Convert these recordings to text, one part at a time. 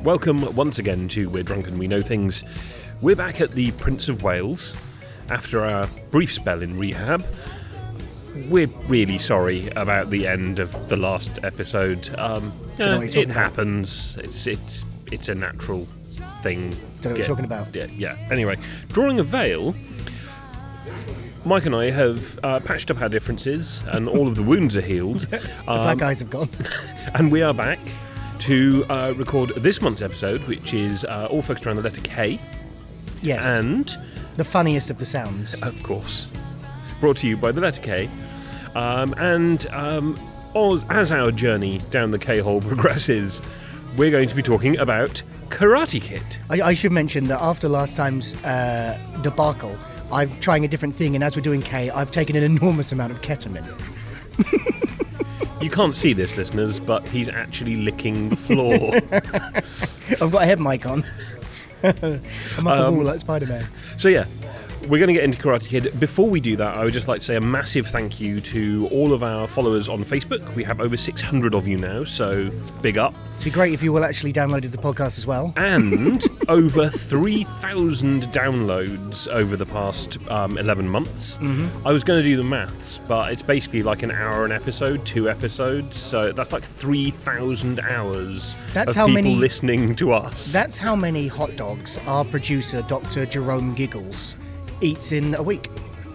Welcome once again to We're Drunk and We Know Things. We're back at the Prince of Wales after our brief spell in rehab. We're really sorry about the end of the last episode. It happens. It's a natural thing. Don't know what you're talking about. Yeah. Anyway, drawing a veil, Mike and I have patched up our differences and all of the wounds are healed. The black eyes have gone. And we are back to record this month's episode, which is all focused around the letter K. Yes. And the funniest of the sounds. Of course. Brought to you by the letter K. As our journey down the K-hole progresses, we're going to be talking about Karate Kid. I should mention that after last time's debacle, I'm trying a different thing, and as we're doing K, I've taken an enormous amount of ketamine. You can't see this, listeners, but he's actually licking the floor. I've got a head mic on. I'm up a wall like Spider-Man. So yeah, we're going to get into Karate Kid. Before we do that, I would just like to say a massive thank you to all of our followers on Facebook. We have over 600 of you now, so big up. It'd be great if you all actually downloaded the podcast as well. And over 3,000 downloads over the past 11 months. Mm-hmm. I was going to do the maths, but it's basically like an hour an episode, 2 episodes, so that's like 3,000 hours of people listening to us. That's how many hot dogs our producer, Dr. Jerome Giggles, eats in a week.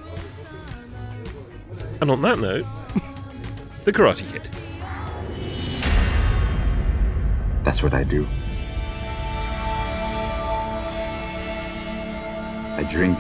And on that note, the Karate Kid. That's what I do. I drink.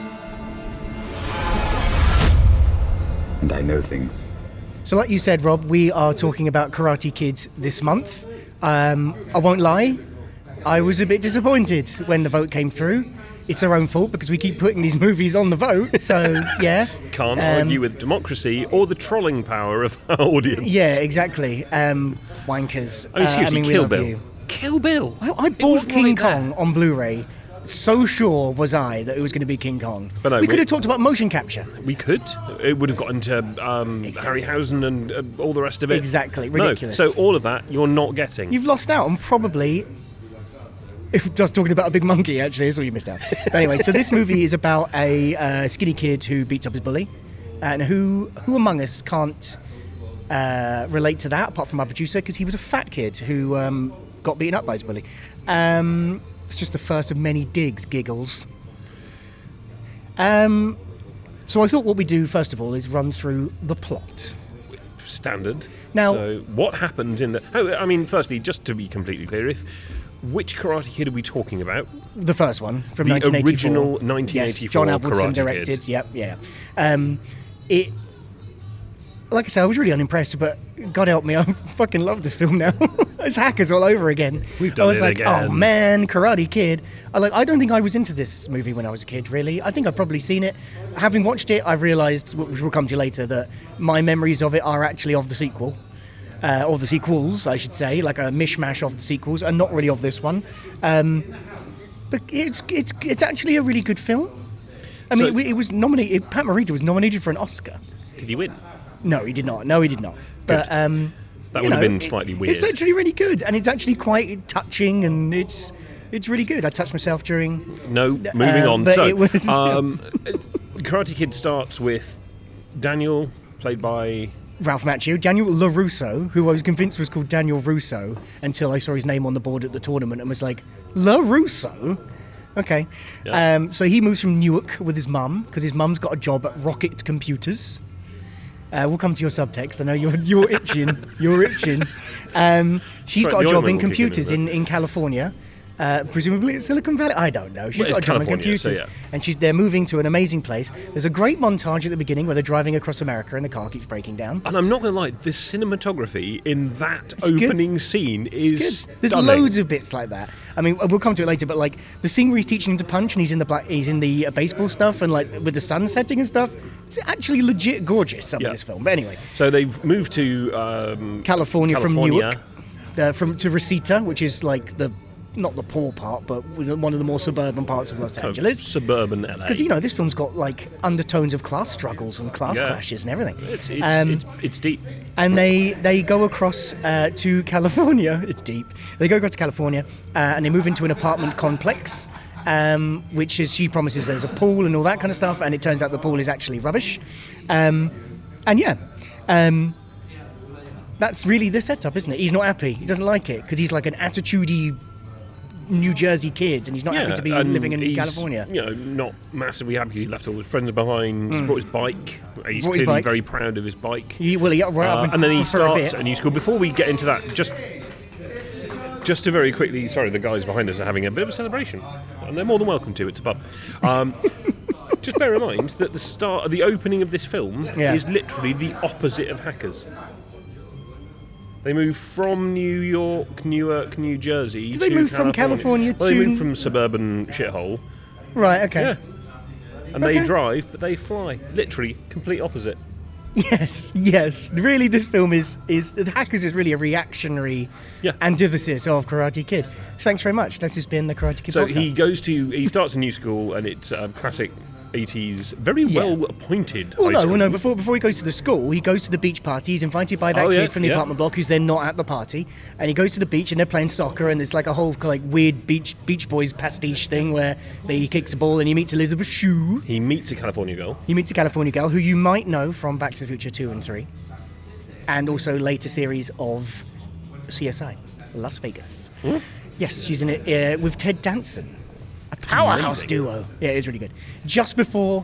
And I know things. So like you said, Rob, we are talking about Karate Kid this month. I won't lie, I was a bit disappointed when the vote came through. It's our own fault because we keep putting these movies on the vote, so yeah. Can't argue with democracy or the trolling power of our audience. Yeah, exactly. Wankers. Seriously, we Kill love Bill. You. Kill Bill. I bought King Kong on Blu-ray. So sure was I that it was going to be King Kong. But no, we could have talked about motion capture. We could. It would have got into Harryhausen and all the rest of it. Exactly, ridiculous. No, so all of that you're not getting. You've lost out on probably... Just talking about a big monkey, actually, is all you missed out. But anyway, so this movie is about a skinny kid who beats up his bully. And who among us can't relate to that, apart from our producer, because he was a fat kid who got beaten up by his bully. It's just the first of many digs, Giggles. So I thought what we do, first of all, is run through the plot. Standard. Now, so what happened in the... firstly, just to be completely clear, which Karate Kid are we talking about? The first one, from the 1984. The original 1984 yes, John Avildsen directed, Kid. Yep, yeah. It, like I said, I was really unimpressed, but God help me, I fucking love this film now. It's Hackers all over again. We've done it again. Oh man, Karate Kid. I don't think I was into this movie when I was a kid, really. I think I've probably seen it. Having watched it, I've realised, which will come to later, that my memories of it are actually of the sequel. Or the sequels, I should say, like a mishmash of the sequels, and not really of this one. But it's actually a really good film. It was nominated. Pat Morita was nominated for an Oscar. Did he win? No, he did not. But that would have been slightly weird. It's actually really good, and it's actually quite touching, and it's really good. I touched myself during. No, moving on. But so, it was Karate Kid starts with Daniel, played by Ralph Macchio, Daniel LaRusso, who I was convinced was called Daniel Russo until I saw his name on the board at the tournament and was like, LaRusso? Okay. Yeah. So he moves from Newark with his mum, because his mum's got a job at Rocket Computers. We'll come to your subtext. I know you're itching. You're itching. She's got a job in computers in California. Presumably it's Silicon Valley. I don't know. She's got a job in computers. So yeah. And they're moving to an amazing place. There's a great montage at the beginning where they're driving across America and the car keeps breaking down. And I'm not going to lie, the cinematography in that opening scene is good. There's stunning. loads of bits like that. I mean, we'll come to it later, but like the scene where he's teaching him to punch and he's in the baseball stuff and like with the sun setting and stuff, it's actually legit gorgeous, some of this film. But anyway. So they've moved to California from Newark. To Reseda, which is like the not the poor part, but one of the more suburban parts of Los Angeles. Suburban LA. Because, this film's got, like, undertones of class struggles and class clashes and everything. It's deep. And they go across to California. It's deep. They go across to California, and they move into an apartment complex, which is, she promises there's a pool and all that kind of stuff, and it turns out the pool is actually rubbish. That's really the setup, isn't it? He's not happy. He doesn't like it, because he's like an attitude-y New Jersey kid, and he's not happy to be living in California. Not massively happy because he left all his friends behind. He's brought his bike. He's clearly very proud of his bike. And then he starts a new school. Before we get into that, just to very quickly, sorry, the guys behind us are having a bit of a celebration, and they're more than welcome to. It's a pub. Just bear in mind that the opening of this film is literally the opposite of Hackers. They move from New York, Newark, New Jersey to California. Do they move from California to... Well, they move from suburban shithole. Right, okay. Yeah. And they drive, but they fly. Literally, complete opposite. Yes. Really, this film is Hackers is really a reactionary antithesis of Karate Kid. Thanks very much. This has been the Karate Kid podcast. So he starts a new school, and it's a classic 80s, very well appointed high school. No, before he goes to the school, he goes to the beach party. He's invited by that kid from the apartment block who's then not at the party, and he goes to the beach and they're playing soccer, and there's like a whole like weird Beach Boys pastiche thing where he kicks a ball and he meets Elizabeth Shue. He meets a California girl who you might know from Back to the Future 2 and 3, and also later series of CSI Las Vegas. Yes, she's in it with Ted Danson. A powerhouse duo. Yeah, it is really good. Just before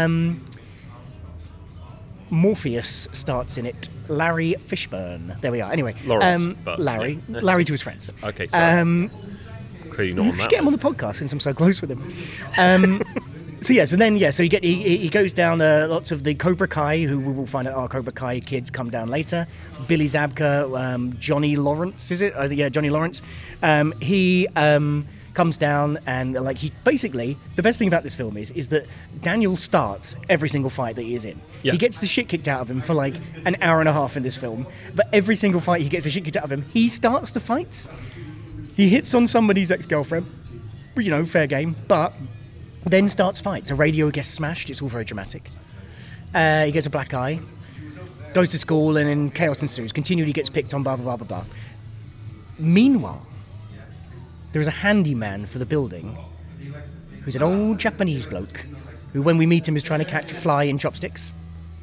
Morpheus starts in it, Larry Fishburne. There we are. Anyway, Larry to his friends. Okay, sorry. Clearly not on that. We should get him on the podcast since I'm so close with him. So he goes down lots of the Cobra Kai, who we will find out are Cobra Kai kids come down later. Billy Zabka, Johnny Lawrence, is it? Johnny Lawrence. He comes down, and he basically, the best thing about this film is that Daniel starts every single fight that he is in. He gets the shit kicked out of him for like an hour and a half in this film, but every single fight he gets the shit kicked out of him, he starts the fights. He hits on somebody's ex-girlfriend, fair game, but then starts fights. A radio gets smashed, it's all very dramatic. He gets a black eye, goes to school, and then chaos ensues. Continually gets picked on, blah, blah, blah, blah, blah. Meanwhile, there is a handyman for the building who's an old Japanese bloke who, when we meet him, is trying to catch a fly in chopsticks.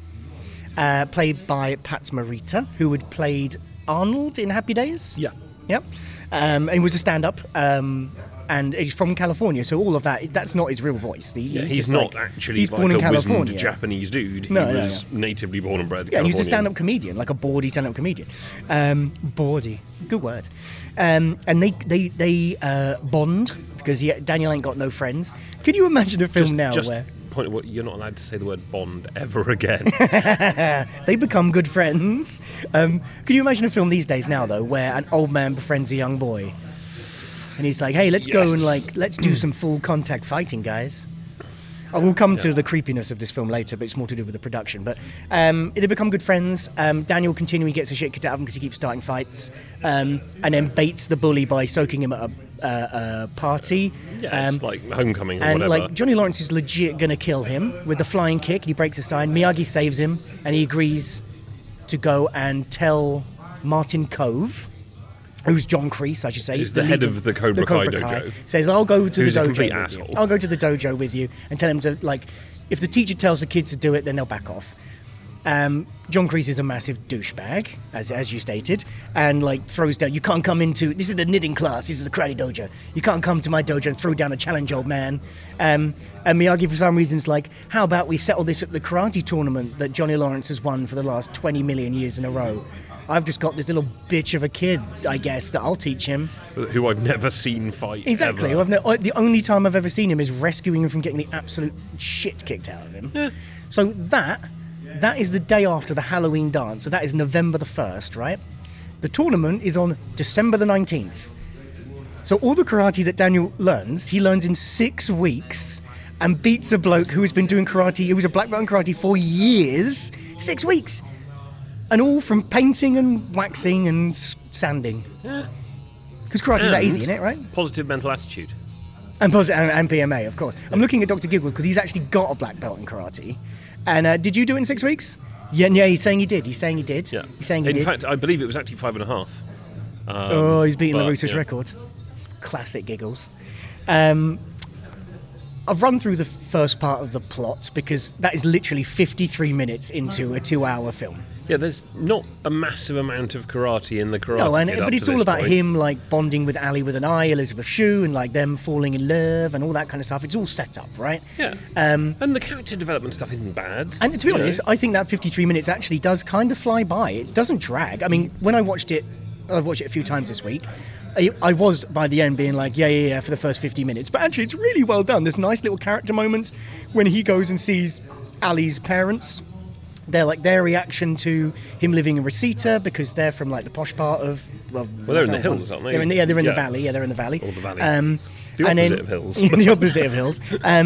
Played by Pat Morita, who had played Arnold in Happy Days. Yeah. Yep. And he was a stand-up. And he's from California, so all of that's not his real voice. He's not actually he's born in California. Wizened Japanese dude. He was natively born and bred. Yeah, and he was a stand-up comedian, like a bawdy stand-up comedian. Bawdy, good word. And they bond because Daniel ain't got no friends. Can you imagine a film where? Point of what, you're not allowed to say the word bond ever again. They become good friends. Can you imagine a film these days now though, where an old man befriends a young boy? And he's like, hey, let's go and let's do some full contact fighting, guys. I will come to the creepiness of this film later, but it's more to do with the production. But they become good friends. Daniel continually gets the shit kicked out of him because he keeps starting fights, and then baits the bully by soaking him at a party. Yeah, it's like Homecoming or and whatever. Johnny Lawrence is legit going to kill him with the flying kick, and he breaks a sign. Miyagi saves him, and he agrees to go and tell Martin Kove, who's John Kreese, I should say. He's the head of the Cobra Kai dojo. Says, I'll go to the dojo with asshole. you. I'll go to the dojo with you and tell him to, if the teacher tells the kids to do it, then they'll back off. John Kreese is a massive douchebag, as you stated, and throws down, you can't come into, this is the knitting class, this is the karate dojo. You can't come to my dojo and throw down a challenge, old man. And Miyagi, for some reason, is like, how about we settle this at the karate tournament that Johnny Lawrence has won for the last 20 million years in a row? I've just got this little bitch of a kid, I guess, that I'll teach him. Who I've never seen fight. Exactly. Ever. The only time I've ever seen him is rescuing him from getting the absolute shit kicked out of him. Yeah. So that is the day after the Halloween dance. So that is November the 1st, right? The tournament is on December the 19th. So all the karate that Daniel learns, he learns in 6 weeks and beats a bloke who has been doing karate, who was a black belt in karate for years. 6 weeks. And all from painting and waxing and sanding. Yeah. Because karate's that easy, isn't it, right? Positive mental attitude. And PMA, of course. I'm looking at Dr. Giggle because he's actually got a black belt in karate. And did you do it in 6 weeks? Yeah, he's saying he did. Yeah. He's saying he did. In fact, I believe it was actually 5.5. He's beating LaRusso's yeah. record. It's classic Giggles. I've run through the first part of the plot because that is literally 53 minutes into a 2-hour film. Yeah, there's not a massive amount of karate in the Karate Kid but it's all about him like bonding with Ali with an eye, Elizabeth Shue, and like them falling in love and all that kind of stuff. It's all set up, right? Yeah. And the character development stuff isn't bad. And to be honest, I think that 53 minutes actually does kind of fly by. It doesn't drag. I mean, when I watched it, I've watched it a few times this week. I was by the end being like, yeah, for the first 50 minutes. But actually, it's really well done. There's nice little character moments when he goes and sees Ali's parents. They're like their reaction to him living in Reseda because they're from like the posh part of. Well, they're in the hills, aren't they? They're in the valley. Yeah, they're in the valley. Or the valley. The opposite of hills. The opposite of hills.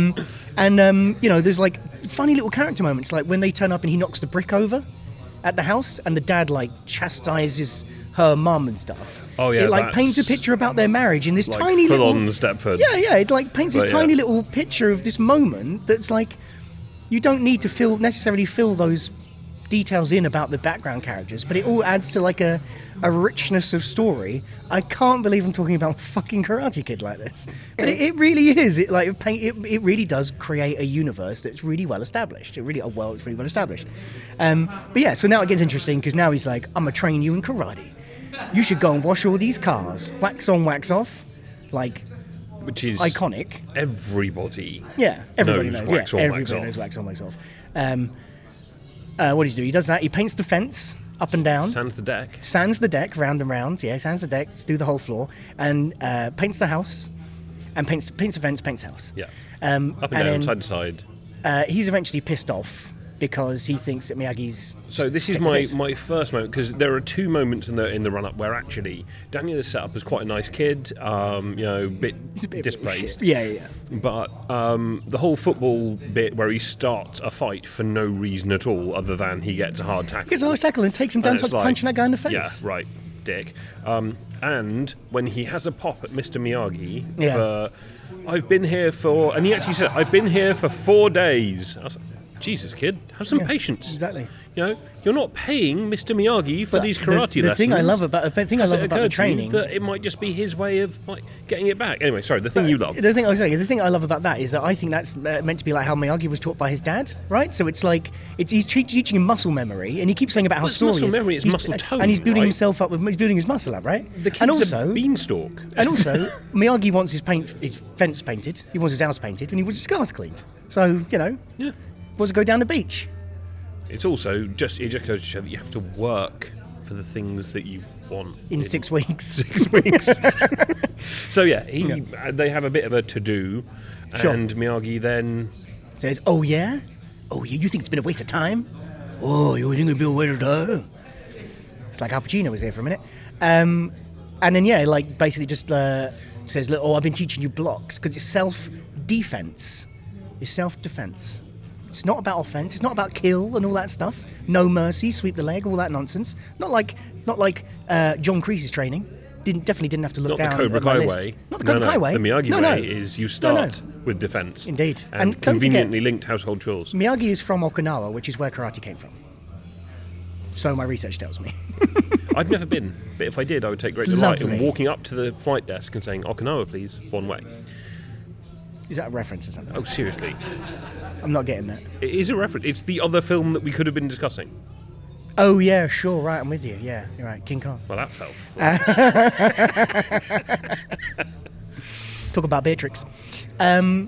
There's like funny little character moments, like when they turn up and he knocks the brick over at the house, and the dad like chastises her mum and stuff. Oh yeah, it like paints a picture about their marriage in this like tiny little. Full on Stepford. Yeah. It like paints this tiny little picture of this moment that's like. You don't need to necessarily fill those details in about the background characters, but it all adds to like a richness of story. I can't believe I'm talking about fucking Karate Kid like this, but it really is. It really does create a universe that's really well established. It's really well established. But yeah, so now it gets interesting because now he's like, I'm gonna train you in karate. You should go and wash all these cars, wax on, wax off, like. Which is iconic. Everybody. Yeah, everybody knows. Wax on, everybody knows wax on, wax off. What does he do? He does that. He paints the fence up and down. Sands the deck. Sands the deck round and round. Yeah, sands the deck. Do the whole floor and paints the house, and paints the fence, paints the house. Yeah. Up and down, then, side to side. He's eventually pissed off because he thinks that Miyagi's. So this is my first moment, because there are two moments in the run up where actually Daniel is set up as quite a nice kid, He's a bit dispraised. Yeah. But the whole football bit where he starts a fight for no reason at all, other than he gets a hard tackle. Gets a hard tackle and takes him down, starts punching that guy in the face. Yeah, right, dick. And when he has a pop at Mr. Miyagi for, I've been here for, and he actually said, I've been here for 4 days. I was like, Jesus, kid, have some patience. Exactly. You know, you're not paying Mr. Miyagi for these karate lessons. The thing I love about the training, that it might just be his way of like getting it back. Anyway, sorry. The thing you love. The thing I was saying is the thing I love about that is that I think that's meant to be like how Miyagi was taught by his dad, right? So it's like he's teaching him muscle memory, and he keeps saying about how story muscle is. Memory, it's muscle tone, and he's building right? himself up. He's building his muscle up, right? The kid's and also, a beanstalk. And also, Miyagi wants his fence painted. He wants his house painted, and he wants his scars cleaned. So wants to go down the beach. It's also it just goes to show that you have to work for the things that you want in 6 weeks. 6 weeks. So they have a bit of a to-do, and Miyagi then says, "Oh yeah, you think it's been a waste of time? Oh, you think it'd be a waste of time?" It's like Al Pacino was there for a minute, and then basically just says, "Look, I've been teaching you blocks because it's self-defense. It's self-defense." It's not about offense. It's not about kill and all that stuff. No mercy, sweep the leg, all that nonsense. Not like John Kreese's training. Definitely didn't have to look down at my list. Not the Cobra Kai way. The Miyagi way is you start with defense. Indeed. And conveniently linked household chores. Miyagi is from Okinawa, which is where karate came from. So my research tells me. I've never been, but if I did, I would take great delight in walking up to the flight desk and saying, "Okinawa, please, one way." Is that a reference or something? Oh, seriously. I'm not getting that. It is a reference. It's the other film that we could have been discussing. Oh, yeah, sure, right, I'm with you. Yeah, you're right, King Kong. Well, that fell. Talk about Beatrix. But,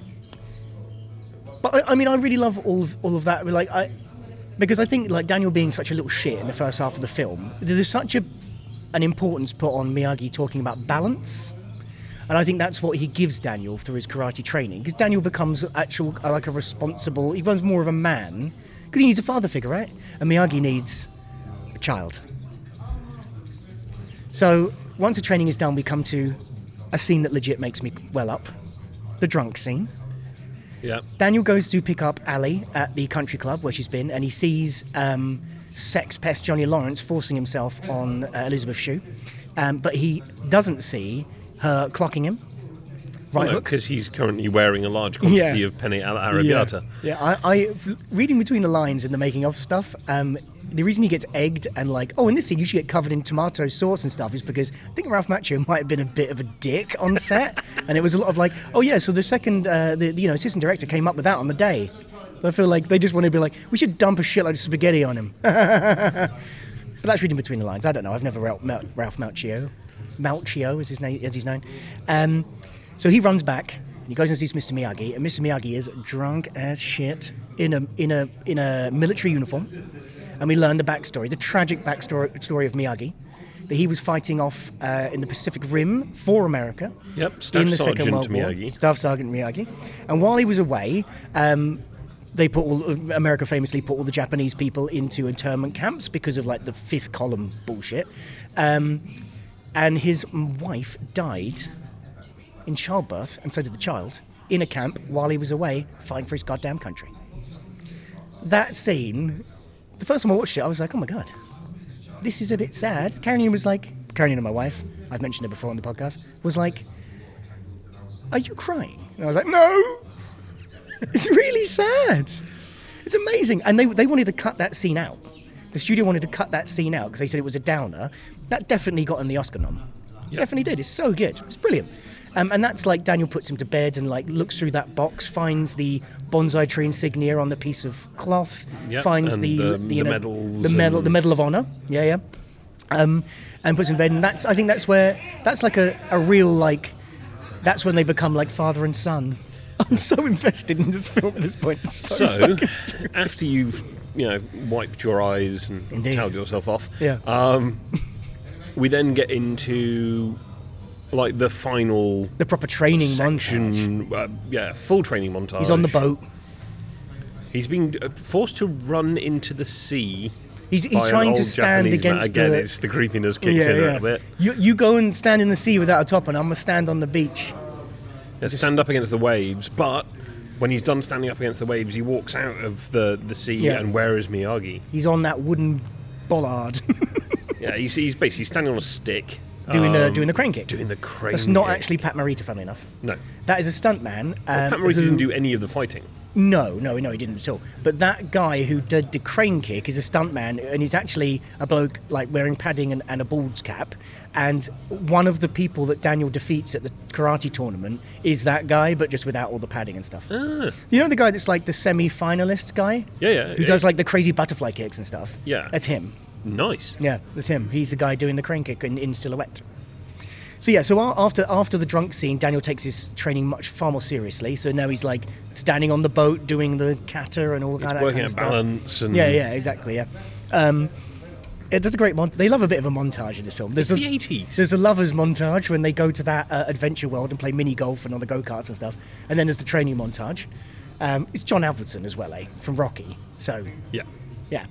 I mean, I really love all of that. Because I think, like, Daniel being such a little shit in the first half of the film, there's such an importance put on Miyagi talking about balance. And I think that's what he gives Daniel through his karate training. Because Daniel becomes a responsible, he becomes more of a man. Because he needs a father figure, right? And Miyagi needs a child. So once the training is done, we come to a scene that legit makes me well up. The drunk scene. Yeah. Daniel goes to pick up Ali at the country club where she's been, and he sees sex pest Johnny Lawrence forcing himself on Elizabeth Shue. but he doesn't see her clocking him. Right hook. Because he's currently wearing a large quantity of penne arrabbiata. Yeah, I reading between the lines in the making of stuff, the reason he gets egged and in this scene you should get covered in tomato sauce and stuff is because I think Ralph Macchio might have been a bit of a dick on set, and it was a lot of so the second, assistant director came up with that on the day. So I feel like they just want to be like, we should dump a shitload of spaghetti on him. But that's reading between the lines. I don't know. I've never met Ralph Macchio. Macchio is his name, as he's known. So he runs back, and he goes and sees Mr. Miyagi, and Mr. Miyagi is drunk as shit in a military uniform. And we learn the backstory, the tragic backstory of Miyagi, that he was fighting off in the Pacific Rim for America. Yep, Staff Sergeant Miyagi. Staff Sergeant Miyagi. And while he was away, America famously put all the Japanese people into internment camps because of the fifth column bullshit. And his wife died in childbirth, and so did the child, in a camp while he was away fighting for his goddamn country. That scene, the first time I watched it, I was like, oh my God, this is a bit sad. Carolina and my wife, I've mentioned her before on the podcast, was like, are you crying? And I was like, no, it's really sad. It's amazing. And they wanted to cut that scene out. The studio wanted to cut that scene out because they said it was a downer. That definitely got him the Oscar nom. Yep. Definitely did. It's so good. It's brilliant. And that's Daniel puts him to bed and looks through that box, finds the bonsai tree insignia on the piece of cloth, finds and the medals, the Medal of Honor, and puts him in bed. And I think that's a real that's when they become father and son. I'm so invested in this film at this point. It's so after you've wiped your eyes and towed yourself off, we then get into the final... The proper training section, montage. Full training montage. He's on the boat. He's being forced to run into the sea. He's trying to stand Japanese against Again, it's the creepiness kicks in a little bit. You go and stand in the sea without a top on, I'm going to stand on the beach. Yeah, stand up against the waves, but when he's done standing up against the waves, he walks out of the sea, and where is Miyagi? He's on that wooden bollard. He's basically standing on a stick. Doing the crane kick. Doing the crane That's not actually Pat Morita, funnily enough. No. That is a stuntman. Pat Morita didn't do any of the fighting. No, he didn't at all. But that guy who did the crane kick is a stuntman, and he's actually a bloke wearing padding and a bald cap. And one of the people that Daniel defeats at the karate tournament is that guy, but just without all the padding and stuff. Ah. You know the guy that's the semi-finalist guy? Yeah. Who does the crazy butterfly kicks and stuff? Yeah. That's him. Nice. Yeah, that's him. He's the guy doing the crane kick in silhouette. So after the drunk scene, Daniel takes his training far more seriously. So now he's standing on the boat doing the kata and all that kind of stuff. Working out balance and... Yeah, exactly, yeah. There's a great montage. They love a bit of a montage in this film. It's the 80s. There's a lovers montage when they go to that adventure world and play mini golf and on the go-karts and stuff. And then there's the training montage. It's John Avildsen as well, from Rocky. So... Yeah.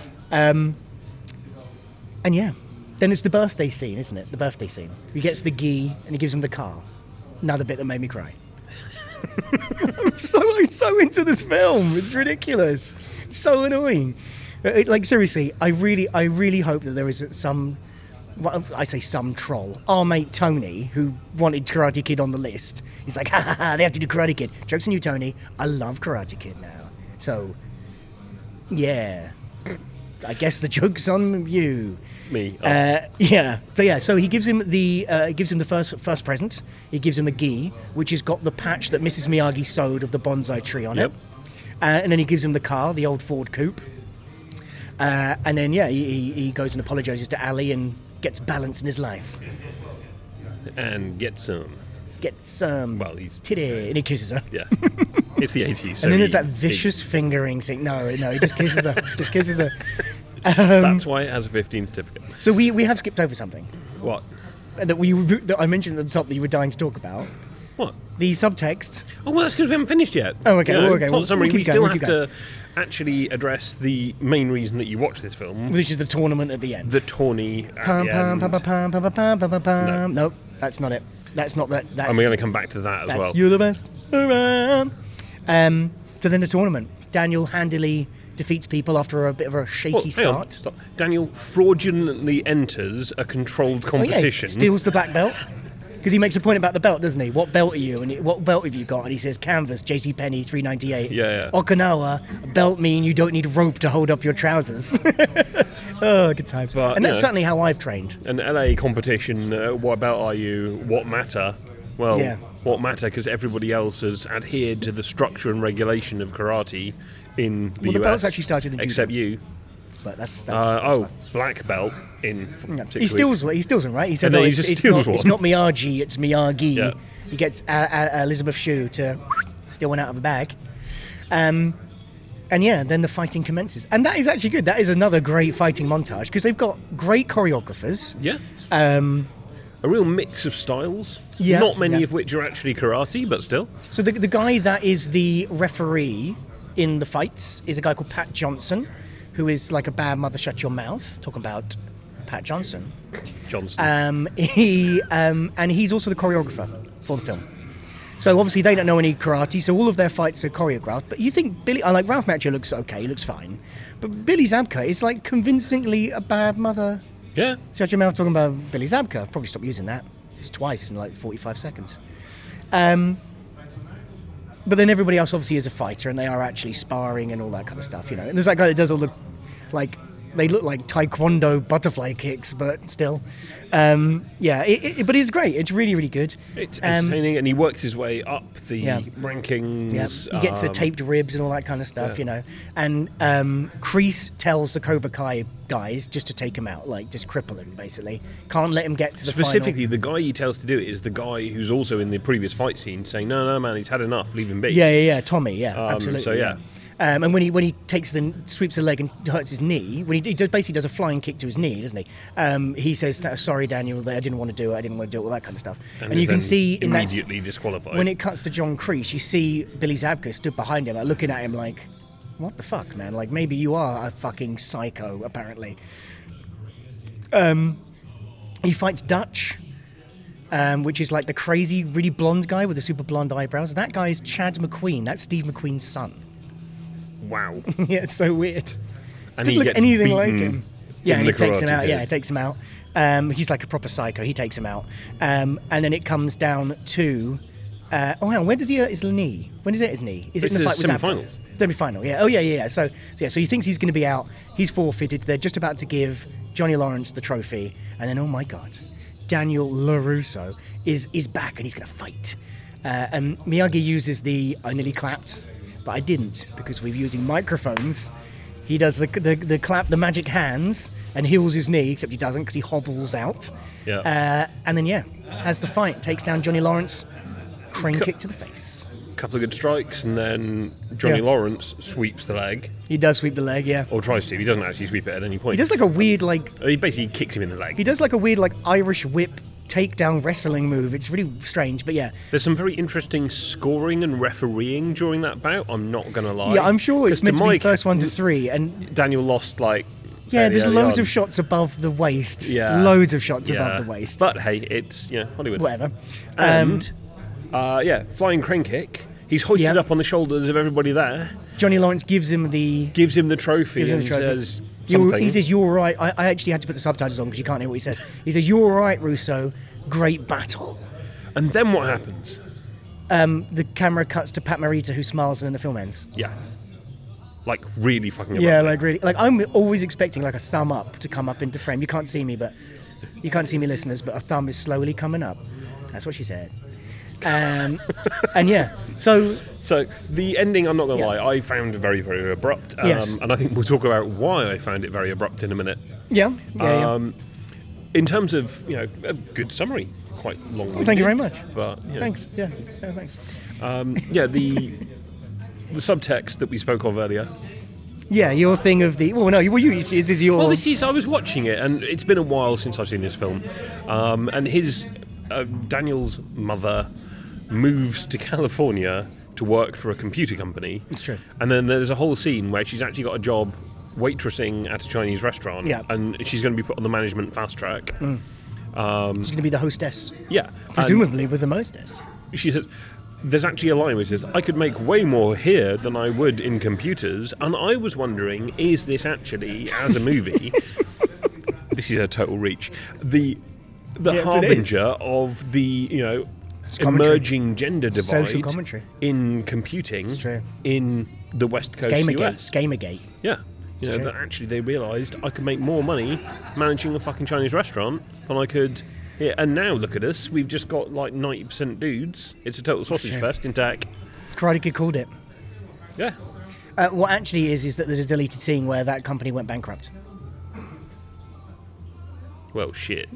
Then it's the birthday scene, isn't it? The birthday scene. He gets the gi and he gives him the car. Another bit that made me cry. I'm so into this film. It's ridiculous. It's so annoying. Seriously, I really hope that there is some troll. Our mate Tony, who wanted Karate Kid on the list, he's like, ha, they have to do Karate Kid. Joke's on you, Tony. I love Karate Kid now. So, yeah. I guess the joke's on you. Me. Us. So he gives him the first present. He gives him a gi, which has got the patch that Mrs. Miyagi sewed of the bonsai tree on it. And then he gives him the car, the old Ford Coupe. And then he goes and apologizes to Ali and gets balance in his life. And gets some. Well, he's titty, and he kisses her. Yeah. It's the 80s. So and then there's that vicious fingering scene. No, he just kisses her. That's why it has a 15 certificate. So we have skipped over something. What? That I mentioned at the top that you were dying to talk about. What? The subtext. Oh, well, that's because we haven't finished yet. Oh, okay. Plot summary, we still have to actually address the main reason that you watch this film. Which is the tournament at the end. The tourney at the end. Nope, that's not it. That's not that. And we're going to come back to that as well. You're the best around. So then the tournament. Daniel handily defeats people after a bit of a shaky Hang on, start. stop. Daniel fraudulently enters a controlled Oh, yeah, competition. steals the black belt. Because he makes a point about the belt, doesn't he? What belt are you? And what belt have you got? And he says canvas, JCPenney, $3.98. Yeah. Okinawa, belt mean you don't need rope to hold up your trousers. Oh, good times. But, and that's you know, certainly how I've trained. An LA competition, what belt are you? What matter? Well, Yeah. what matter? Because everybody else has adhered to the structure and regulation of karate in the Well, the US. belts actually started in except judo. you. But that's Oh, fine. black belt in Yeah. 6 He steals one, right? He says, And then oh, he it's, just it's, steals not, it's one. not Miyagi, it's Miyagi. Yeah. He gets Elizabeth Shue to steal one out of a bag. And yeah, then the fighting commences. And that is actually good. That is another great fighting montage because they've got great choreographers. Yeah. A real mix of styles. Yeah, Not many yeah. of which are actually karate, but still. So the guy that is the referee in the fights is a guy called Pat Johnson, who is like a bad mother shut your mouth. Talking about Pat Johnson. Johnson. And he's also the choreographer for the film. So obviously they don't know any karate, so all of their fights are choreographed. But you think Billy, like Ralph Macchio looks okay, he looks fine, but Billy Zabka is like convincingly a bad mother. yeah. Shut your mouth talking about Billy Zabka. I'll probably stop using that. It's twice in like 45 seconds. But then everybody else obviously is a fighter, and they are actually sparring and all that kind of stuff, you know. And there's that guy that does all the, like, they look like Taekwondo butterfly kicks, but still. But it's great. It's really, really good. It's entertaining, and he works his way up the Yeah. rankings. Yeah, he gets the taped ribs and all that kind of stuff, you know. And Kreese tells the Cobra Kai guys just to take him out, like just cripple him, basically. Can't let him get to the Specifically, the guy he tells to do it is the guy who's also in the previous fight scene saying, no, man, he's had enough, leave him be. Yeah, Tommy, absolutely. so, yeah. And when he takes sweeps the leg and hurts his knee, when he basically does a flying kick to his knee, doesn't he? He says, "Sorry, Daniel, I didn't want to do it. All that kind of stuff." And is you can then see in that immediately disqualified. when it cuts to John Kreese, you see Billy Zabka stood behind him, like, looking at him like, "What the fuck, man? Like maybe you are a fucking psycho, apparently." He fights Dutch. Which is like the crazy, really blonde guy with the super blonde eyebrows. That guy is Chad McQueen. That's Steve McQueen's son. Wow. Yeah, it's so weird. And Doesn't he look gets anything beaten like him. Yeah, in and he the takes him Karate out. Kid. Yeah, he takes him out. He's like a proper psycho. He takes him out. And then it comes down to... hang on. Where does he hurt his knee? When does he hurt his knee? Is it It's in the the fight with Zabka? semi-finals. Semi-final, yeah. Oh, yeah. So he thinks he's going to be out. He's forfeited. They're just about to give Johnny Lawrence the trophy. And then, oh my God, Daniel LaRusso is back and he's going to fight. And Miyagi uses I nearly clapped, but I didn't because we're using microphones. He does the clap, the magic hands, and heals his knee, except he doesn't because he hobbles out. Yeah. And then, has the fight, takes down Johnny Lawrence, crane kick to the face. Couple of good strikes, and then Johnny Yeah. Lawrence sweeps the leg, He does sweep the leg, yeah. or tries to. He doesn't actually sweep it at any point. He does like a weird, He basically kicks him in the leg. He does like a weird, Irish whip takedown wrestling move. It's really strange, but yeah. There's some very interesting scoring and refereeing during that bout, I'm not going to lie. Yeah, I'm sure it's 'Cause meant to be Mike, first 1 to 3, and Daniel lost, yeah, fairly there's early loads on. of shots above the waist. Yeah. Loads of shots Yeah. above the waist. But hey, it's, Hollywood. Whatever. And, flying crane kick. He's hoisted Yeah. up on the shoulders of everybody there, Johnny Lawrence gives him the trophy, Gives him and the trophy. says something. He says, "You're all right." I actually had to put the subtitles on because you can't hear what he says. He says, "You're all right, Russo. Great battle." And then what happens? The camera cuts to Pat Morita, who smiles, and then the film ends. Yeah. Like, really fucking Yeah, abruptly. really. I'm always expecting a thumb up to come up into frame. You can't see me, listeners, but a thumb is slowly coming up. That's what she said. And yeah, so the ending, I'm not going to Yeah. lie, I found very, very abrupt. Yes. And I think we'll talk about why I found it very abrupt in a minute. yeah. In terms of, a good summary, quite long. Thank you very much. But, Thanks. Yeah, thanks. The subtext that we spoke of earlier. Yeah, your thing of the. Well, no, this is your. Well, I was watching it, and it's been a while since I've seen this film. And Daniel's mother moves to California to work for a computer company. It's true. And then there's a whole scene where she's actually got a job waitressing at a Chinese restaurant. Yeah. And she's going to be put on the management fast track. She's going to be the hostess. Yeah. Presumably with the mostess. She says, there's actually a line which says, I could make way more here than I would in computers. And I was wondering, is this actually, as a movie, this is a total reach, the harbinger of the, emerging gender divide Social commentary. in computing It's true. in the West Coast Gamergate. US. It's Gamergate. Yeah. true. That actually they realised I could make more money managing a fucking Chinese restaurant than I could here. And now look at us. We've just got like 90% dudes. It's a total sausage true. fest in tech. Karate Kid called it. Yeah. What actually is that there's a deleted scene where that company went bankrupt. Well, shit.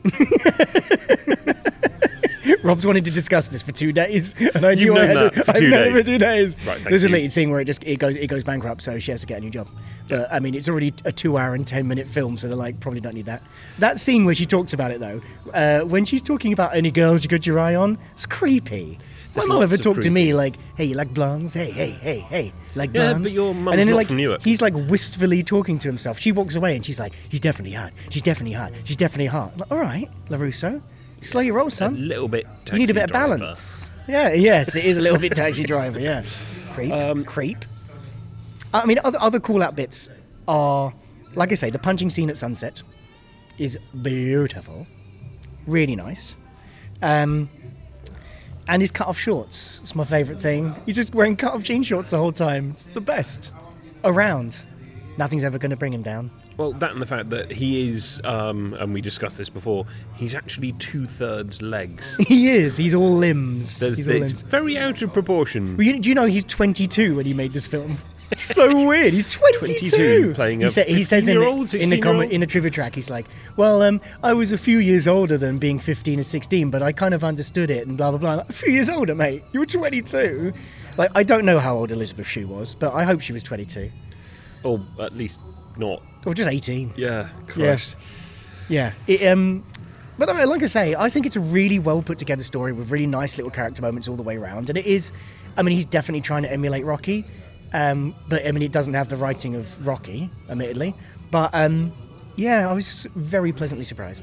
Rob's wanted to discuss this for 2 days, and I knew You've I known had that for 2 known it days. for 2 days. Right, thank There's a you. deleted scene where it goes bankrupt, so she has to get a new job. But I mean, it's already a 2-hour and 10-minute film, so they're like, probably don't need that. That scene where she talks about it though, when she's talking about any girls you got your eye on, it's creepy. My There's mum lots ever of talked to creepy. me like, "Hey, you like blondes? Hey, like Yeah, blondes?" but your mum's and then not like from Newark. he's like wistfully talking to himself. She walks away and she's like, "He's definitely hot. She's definitely hot. She's definitely hot." I'm like, all right, LaRusso, slow your roll, A son. little bit You need a bit of Taxi Driver. balance. Yeah, yes, it is a little bit Taxi Driver. Yeah, creep. I mean, other call out bits are, like I say, the punching scene at sunset is beautiful, really nice. And his cut-off shorts. It's my favourite thing. He's just wearing cut-off jean shorts the whole time. It's the best. Around. Nothing's ever going to bring him down. Well, that and the fact that he is, and we discussed this before, he's actually 2/3 legs. He is. He's all limbs. He's all It's limbs. very out of proportion. Well, do you know he's 22 when he made this film? It's so weird. He's 22. 22, playing a he says in 15-year-old, the 16-year-old? in a trivia track, he's like, well, I was a few years older than being 15 or 16, but I kind of understood it and blah, blah, blah. Like, a few years older, mate. You were 22. Like, I don't know how old Elizabeth Shue was, but I hope she was 22. Or at least not. Or just 18. Yeah, Christ. Yeah. But I mean, like I say, I think it's a really well put together story with really nice little character moments all the way around. And it is, I mean, he's definitely trying to emulate Rocky. But I mean, it doesn't have the writing of Rocky, admittedly. But yeah, I was very pleasantly surprised.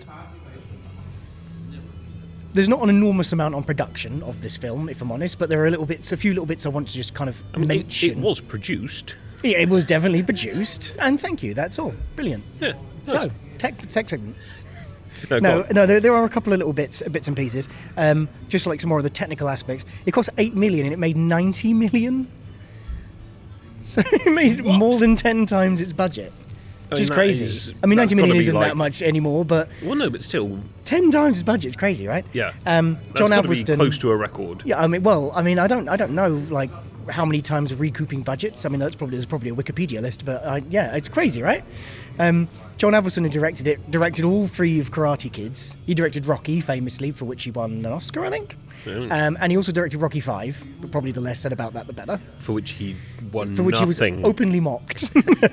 There's not an enormous amount on production of this film, if I'm honest, but there are a few little bits I want to just kind of I mean, mention. it was produced. Yeah, it was definitely produced, and thank you. That's all. Brilliant. Yeah. Nice. So, tech segment. go No, on. there are a couple of little bits and pieces. Just like some more of the technical aspects. It cost $8 million and it made $90 million. So it made more than 10 times its budget. Which is that crazy. is- I mean, that's 90 million gotta be isn't like- that much anymore, but Well, no, but still, 10 times its budget is crazy, right? yeah. John That's gotta be Avildsen. close to a record. Yeah, I mean, I don't know like how many times of recouping budgets. I mean, there's probably a Wikipedia list, but yeah, it's crazy, right? John Avildsen, who directed all 3 of Karate Kids. He directed Rocky, famously, for which he won an Oscar, I think. And he also directed Rocky 5. But probably the less said about that, the better. For which he won For which nothing. he was openly mocked.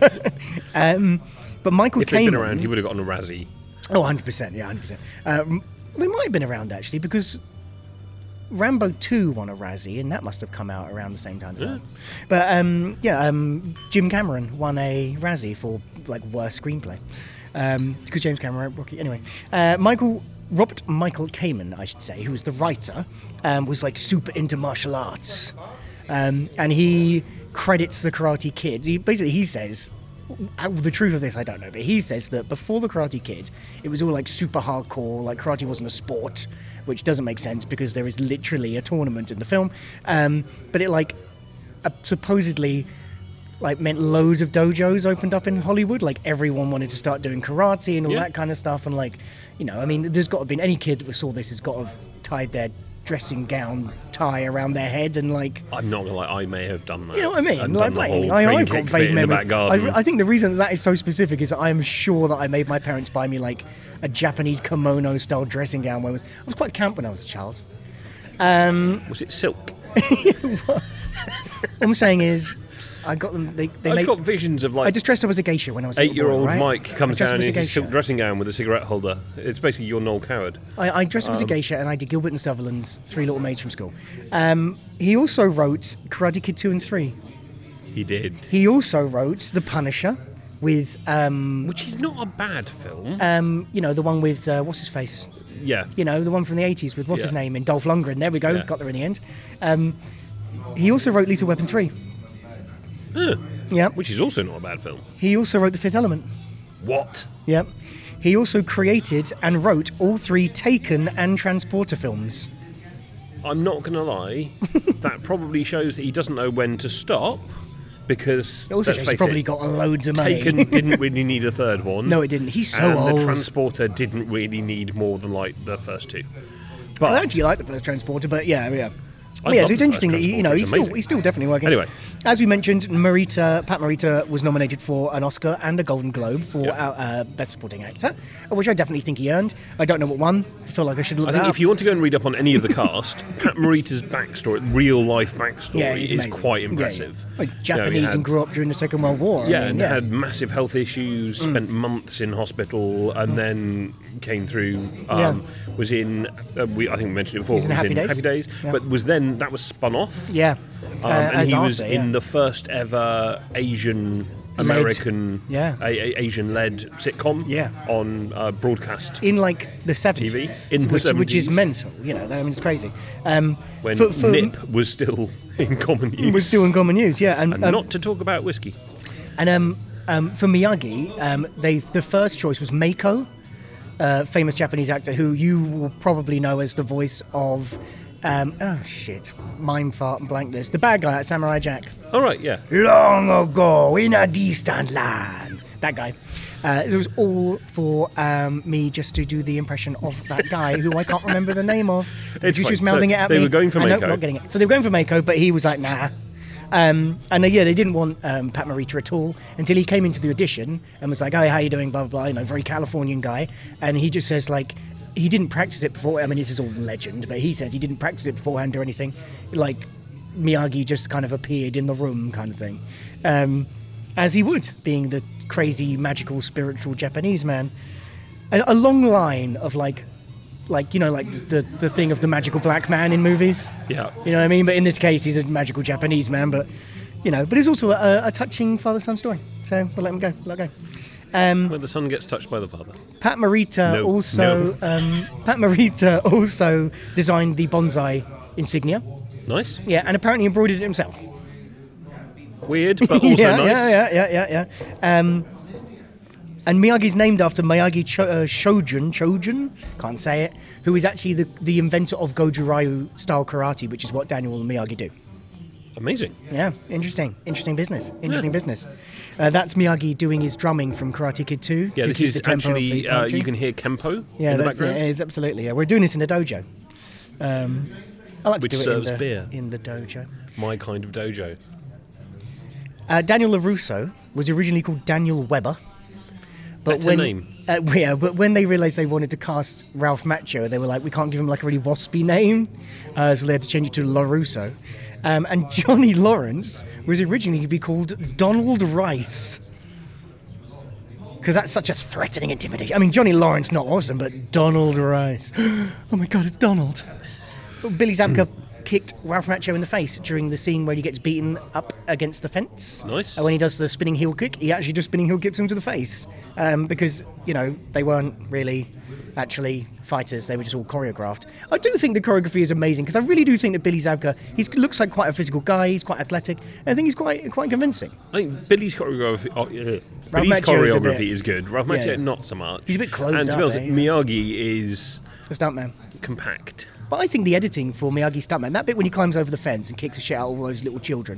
But Michael If he'd been Kamen. around, he would have gotten a Razzie. Oh, 100%, yeah, 100%. They might have been around, actually, because Rambo 2 won a Razzie, and that must have come out around the same time as well. But, Jim Cameron won a Razzie for, like, worst screenplay. Because James Cameron wrote Rocky. Anyway, Robert Michael Kamen, I should say, who was the writer, was, like, super into martial arts. And he credits the Karate Kid. He says... The truth of this, I don't know, but he says that before the Karate Kid, it was all like super hardcore, like karate wasn't a sport, which doesn't make sense because there is literally a tournament in the film. But it like supposedly like meant loads of dojos opened up in Hollywood, like everyone wanted to start doing karate and all that kind of stuff. And like, you know, I mean, there's got to have been any kid that saw this has got to have tied their dressing gown tie around their head and like, I'm not gonna lie, I may have done that. you know what I mean? And Like, done the blatantly. whole crane I've got kick vague bit in the memories. back garden. I think the reason that is so specific is that I am sure that I made my parents buy me like a Japanese kimono style dressing gown when I was quite camp when I was a child. Was it silk? What I'm saying is, I got them. They I've made. got visions of I like just dressed up as a geisha when I was a little boy, 8-year-old right? Mike comes I dressed down up as a in his silk geisha. dressing gown with a cigarette holder. It's basically your Noel Coward. I dressed up as a geisha and I did Gilbert and Sutherland's Three Little Maids from School. He also wrote Karate Kid 2 and 3. He did. He also wrote The Punisher with Which is not a bad film. you know, the one with what's his face, Yeah. You know, the one from the 80s with, what's his Yeah. name, in Dolph Lundgren. There we go, Yeah. got there in the end. He also wrote Lethal Weapon 3. Yeah. Which is also not a bad film. He also wrote The Fifth Element. What? Yep. He also created and wrote all 3 Taken and Transporter films. I'm not going to lie. That probably shows that he doesn't know when to stop, because It also let's shows face he's probably it, got loads of money. Taken didn't really need a third one. No, it didn't. He's so and old. the Transporter didn't really need more than like the first 2. I But actually like the first Transporter, but yeah. I But yeah, love so it's the interesting that first you know Transporter, he's still definitely working. Anyway. As we mentioned, Pat Morita was nominated for an Oscar and a Golden Globe for Best Supporting Actor, which I definitely think he earned. I don't know what won. I feel like I should look I that think up. if you want to go and read up on any of the cast, Pat Morita's backstory, real life backstory, he's is amazing. quite Yeah, impressive. Well, You know, he Japanese had- and grew up during the Second World War. Yeah, I mean, and had massive health issues, spent months in hospital, and then came through. Was in, I think we mentioned it before. He's in was Happy Days. Happy Days, Yeah. but that was spun off. Yeah. And as he was Arthur, in yeah. the first ever Asian American, Asian-led sitcom Yeah. on broadcast. in like the 70s, TV? In the which is 70s. mental. You know, I mean, it's crazy. When for- Nip was still in common use. was still in common use, yeah, and not to talk about whiskey. And for Miyagi, the first choice was Meiko, famous Japanese actor who you will probably know as the voice of, mime fart and blankness, the bad guy at Samurai Jack. All right, yeah. Long ago in a distant land. That guy. It was all for me just to do the impression of that guy who I can't remember the name of. The producer's fine. So mouthing it at they me. were going for I know, Meiko. not getting it. So they were going for Meiko, but he was like, nah. They didn't want Pat Morita at all until he came into the audition and was like, "Hey, how you doing?" Blah blah blah. You know, very Californian guy, and he just says like he didn't practice it before. I mean, this is all legend, but he says he didn't practice it beforehand or anything. Like Miyagi just kind of appeared in the room, kind of thing, as he would, being the crazy, magical, spiritual Japanese man. A long line of like the thing of the magical black man in movies. Yeah. You know what I mean? But in this case, he's a magical Japanese man. But it's also a touching father-son story. So we'll let him go. Let go. When the son gets touched by the father. Pat Morita also designed the bonsai insignia. Nice. Yeah, and apparently embroidered it himself. Weird, but also nice. Yeah. And Miyagi's named after Miyagi Shojun, can't say it, who is actually the inventor of Goju Ryu style karate, which is what Daniel and Miyagi do. Amazing. Yeah, interesting business. That's Miyagi doing his drumming from Karate Kid 2 Yeah, to this keep is the tempo actually, of the punching. you can hear Kempo Yeah, in the that's background. it. It is absolutely. Yeah, we're doing this in a dojo. I like Which to do serves it beer. in the dojo. My kind of dojo. Daniel LaRusso was originally called Daniel Weber. But Better name. But when they realised they wanted to cast Ralph Macchio, they were like, we can't give him like a really waspy name, so they had to change it to LaRusso. And Johnny Lawrence was originally to be called Donald Rice. Because that's such a threatening intimidation. I mean, Johnny Lawrence, not awesome, but Donald Rice. Oh my God, it's Donald. Billy Zabka kicked Ralph Macchio in the face during the scene where he gets beaten up against the fence. Nice. And when he does the spinning heel kick, he actually just spinning heel kicks him to the face. Because, they weren't really actually fighters, they were just all choreographed. I do think the choreography is amazing, because I really do think that Billy Zabka, he looks like quite a physical guy, he's quite athletic, and I think he's quite convincing. I think Billy's choreography. Ralph Billy's Macchio is a choreography bit- is good. Ralph Macchio Yeah. not so much. He's a bit closed And to up, be honest, eh? Miyagi is The stuntman. compact. But I think the editing for Miyagi Stuntman, that bit when he climbs over the fence and kicks the shit out of all those little children,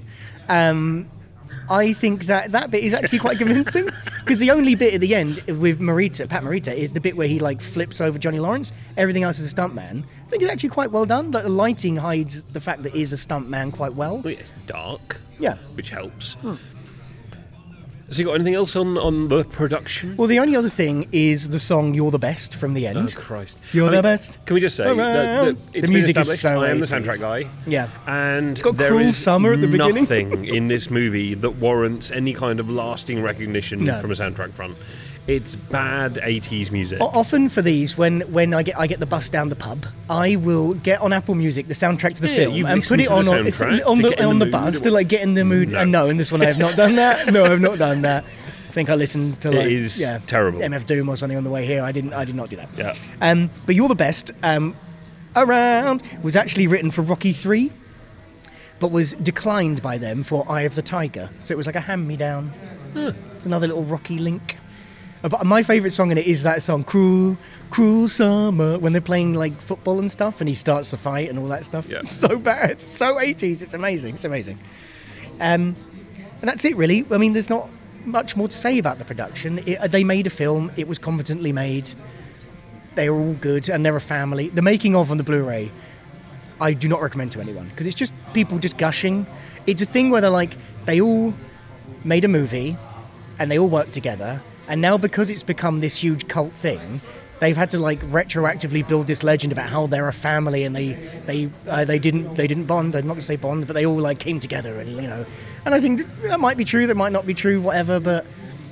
I think that bit is actually quite convincing. Because the only bit at the end with Pat Morita, is the bit where he flips over Johnny Lawrence. Everything else is a stuntman. I think it's actually quite well done. Like, the lighting hides the fact that he is a stuntman quite well. Well, yeah, it's dark. Yeah. Which helps. Has he got anything else on the production? Well, the only other thing is the song "You're the Best" from the Oh, end. Christ. You're the best. Can we just say Around. that it's The music been is established so I am the 80s. soundtrack guy. Yeah. And got there Cruel is Summer at the beginning. nothing in this movie that warrants any kind of lasting recognition No. from a soundtrack front. It's bad 80s music. Often for these, when I get the bus down the pub, I will get on Apple Music the soundtrack to the Yeah, film you and listen put it to the on soundtrack on to the get in on the the mood. bus to get in the mood. No. And no, in this one I have not done that. No, I've not done that. think I listened to It is terrible. MF Doom or something on the way here. I did not do that. Yeah. But You're the Best Around was actually written for Rocky 3, but was declined by them for Eye of the Tiger. So it was like a hand-me-down. Another little Rocky link. But my favourite song in it is that song, Cruel, Cruel Summer, when they're playing like football and stuff and he starts the fight and all that stuff. Yeah. So bad. So 80s. It's amazing. It's amazing. And that's it, really. I mean, there's not much more to say about the production. They made a film. It was competently made. They were all good and they're a family. The making of on the Blu-ray, I do not recommend to anyone because it's just people just gushing. It's a thing where they're like, they all made a movie and they all worked together. And now because it's become this huge cult thing, they've had to like retroactively build this legend about how they're a family and they didn't bond. I'm not going to say bond, but they all like came together and And I think that might be true, that might not be true, whatever. But